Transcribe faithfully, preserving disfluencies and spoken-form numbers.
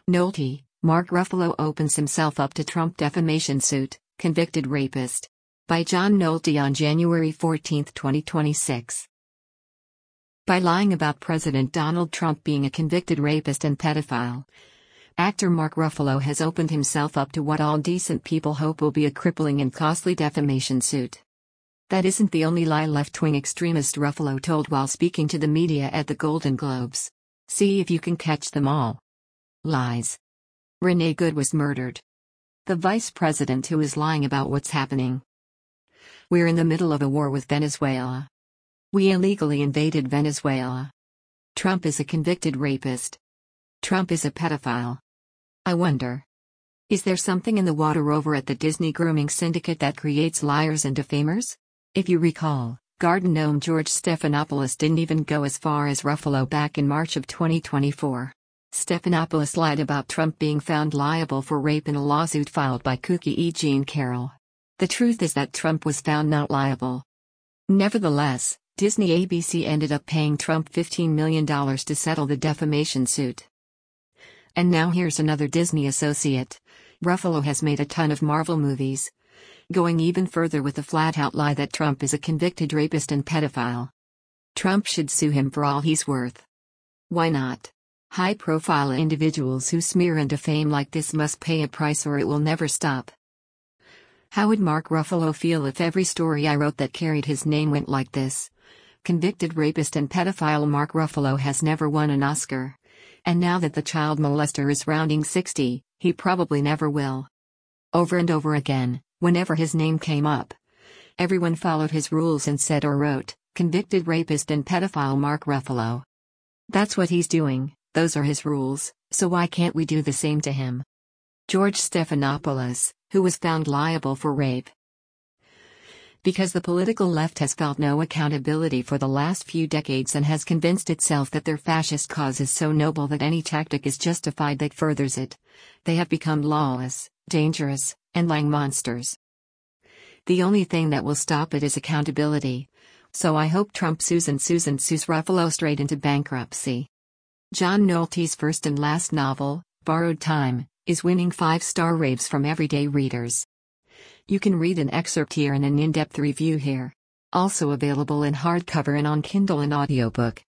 Nolte, Mark Ruffalo opens himself up to Trump defamation suit, convicted rapist. By John Nolte on January fourteenth, twenty twenty-six. By lying about President Donald Trump being a convicted rapist and pedophile, actor Mark Ruffalo has opened himself up to what all decent people hope will be a crippling and costly defamation suit. That isn't the only lie left-wing extremist Ruffalo told while speaking to the media at the Golden Globes. See if you can catch them all. Lies. Renee Good was murdered. The vice president who is lying about what's happening. We're in the middle of a war with Venezuela. We illegally invaded Venezuela. Trump is a convicted rapist. Trump is a pedophile. I wonder. Is there something in the water over at the Disney grooming syndicate that creates liars and defamers? If you recall, Garden Gnome George Stephanopoulos didn't even go as far as Ruffalo back in March of twenty twenty-four. Stephanopoulos lied about Trump being found liable for rape in a lawsuit filed by kooky E. Jean Carroll. The truth is that Trump was found not liable. Nevertheless, Disney A B C ended up paying Trump fifteen million dollars to settle the defamation suit. And now here's another Disney associate. Ruffalo has made a ton of Marvel movies, going even further with the flat-out lie that Trump is a convicted rapist and pedophile. Trump should sue him for all he's worth. Why not? High-profile individuals who smear and defame like this must pay a price or it will never stop. How would Mark Ruffalo feel if every story I wrote that carried his name went like this? Convicted rapist and pedophile Mark Ruffalo has never won an Oscar. And now that the child molester is rounding sixty, he probably never will. Over and over again, whenever his name came up, everyone followed his rules and said or wrote, convicted rapist and pedophile Mark Ruffalo. That's what he's doing, those are his rules, so why can't we do the same to him? George Stephanopoulos, who was found liable for rape. Because the political left has felt no accountability for the last few decades and has convinced itself that their fascist cause is so noble that any tactic is justified that furthers it, they have become lawless, dangerous, and lying monsters. The only thing that will stop it is accountability. So I hope Trump sues and sues and sues Ruffalo straight into bankruptcy. John Nolte's first and last novel, Borrowed Time, is winning five-star raves from everyday readers. You can read an excerpt here and an in-depth review here. Also available in hardcover and on Kindle and audiobook.